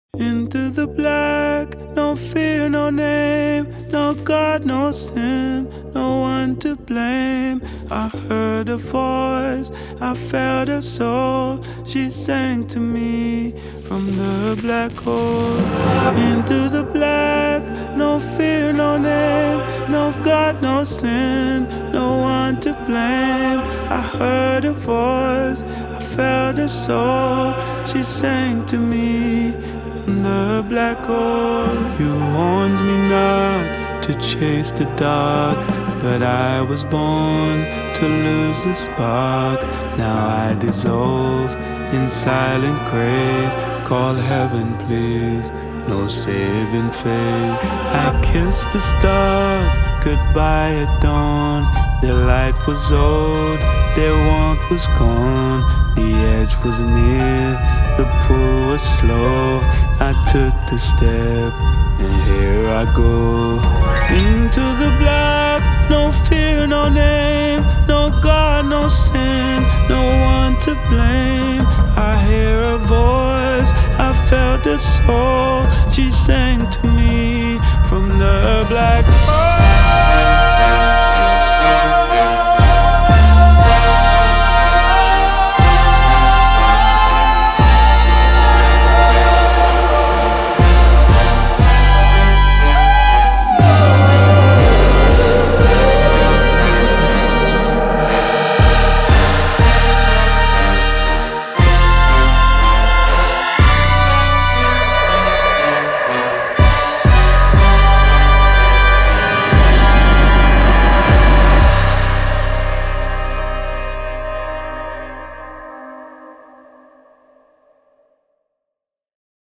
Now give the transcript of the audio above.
Into the black, no fear, no name, no God, no sin, no one to blame. I heard a voice, I felt a soul, she sang to me from the black hole. Into the black, no fear, no name, no God, no sin, no one to blame. I heard a voice, I felt a soul, she sang to me in the black hole. You warned me not to chase the dark, but I was born to lose the spark. Now I dissolve in silent grace. Call heaven please, no saving faith. I kissed the stars goodbye at dawn. Their light was old, their warmth was gone. The edge was near, the pull was slow. I took the step, and here I go. Into the black, no fear, no name, no God, no sin, no one to blame. I hear a voice, I felt a soul, she sang to me from the black hole.